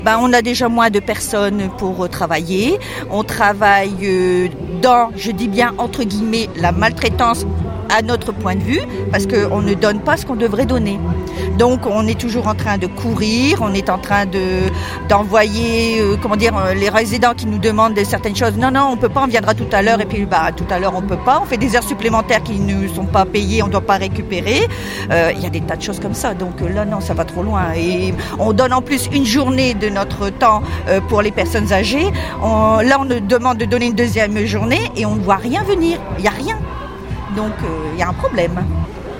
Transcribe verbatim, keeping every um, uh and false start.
Ben, on a déjà moins de personnes pour travailler. On travaille dans, je dis bien entre guillemets, la maltraitance à notre point de vue, parce qu'on ne donne pas ce qu'on devrait donner. Donc on est toujours en train de courir, on est en train de d'envoyer, euh, comment dire, les résidents qui nous demandent certaines choses. Non, non, on peut pas, on viendra tout à l'heure. Et puis bah tout à l'heure on peut pas. On fait des heures supplémentaires qui ne sont pas payées, on doit pas récupérer. Euh, il y a des tas de choses comme ça. Donc là non, ça va trop loin. Et on donne en plus une journée de notre temps euh, pour les personnes âgées. On, là on nous demande de donner une deuxième journée et on ne voit rien venir. Il y a rien. Donc il euh, y a un problème.